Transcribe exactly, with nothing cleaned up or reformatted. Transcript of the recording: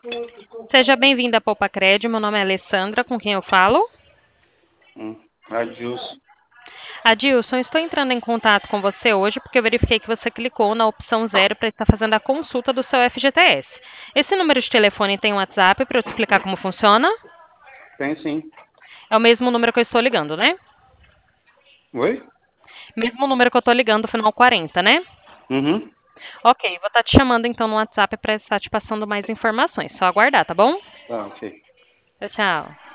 Seja bem-vinda à Poupa Cred. Meu nome é Alessandra, com quem eu falo? Hum, Adilson. Adilson, estou entrando em contato com você hoje porque eu verifiquei que você clicou na opção zero para estar fazendo a consulta do seu F G T S. Esse número de telefone tem um WhatsApp para eu te explicar como funciona? Tem sim. É o mesmo número que eu estou ligando, né? Oi? Mesmo número que eu estou ligando, final quarenta, né? Uhum. Ok, vou estar te chamando então no WhatsApp para estar te passando mais informações. Só aguardar, tá bom? Tá, ok. Tchau, tchau.